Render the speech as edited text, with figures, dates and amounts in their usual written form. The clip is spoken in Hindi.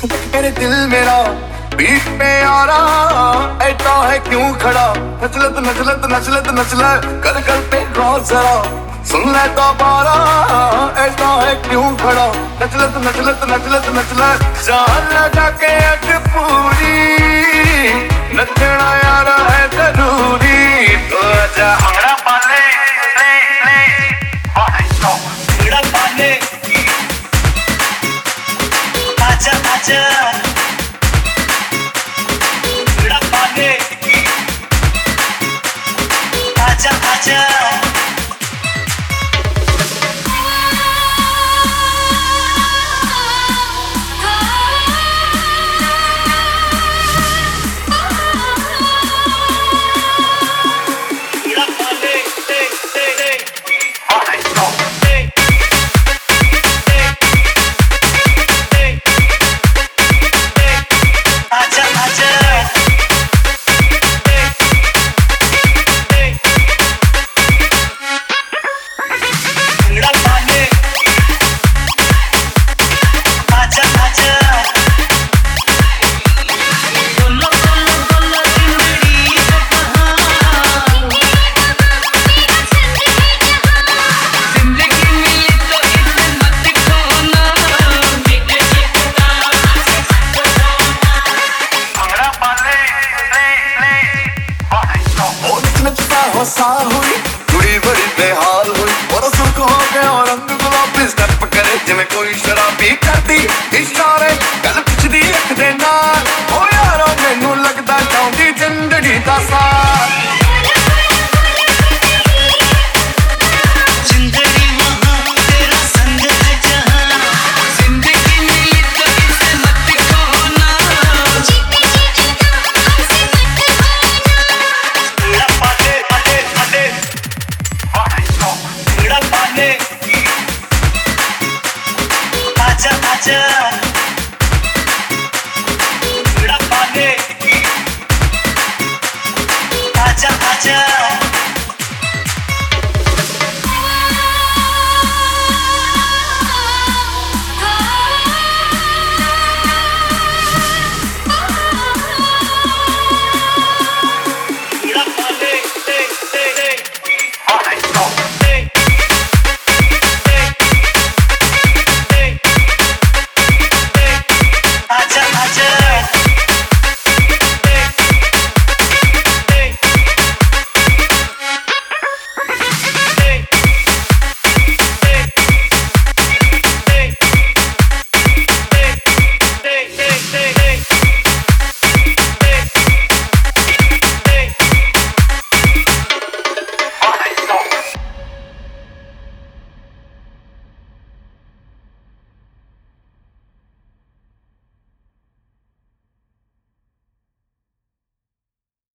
मेरे दिल मेरा बीट पे आ रहा ऐसा है क्यों खड़ा। नचलत नचलत नचलत नचला कर कर पे गौर जरा सुन ले तो बारा ऐसा है क्यों खड़ा। नचलत नचलत नचलत नचला जान लगा के अग पूरी नचना यार है जरूरी। तो आजा हमारा पाले ले ले हमारा पाले आजा आजा आजा आजा सा हुई कुड़ी बड़ी बेहाल हुई और सुर्ख हो गया और रंग गुलाबी स्टेप करे जिਵੇਂ कोई शराबी करती।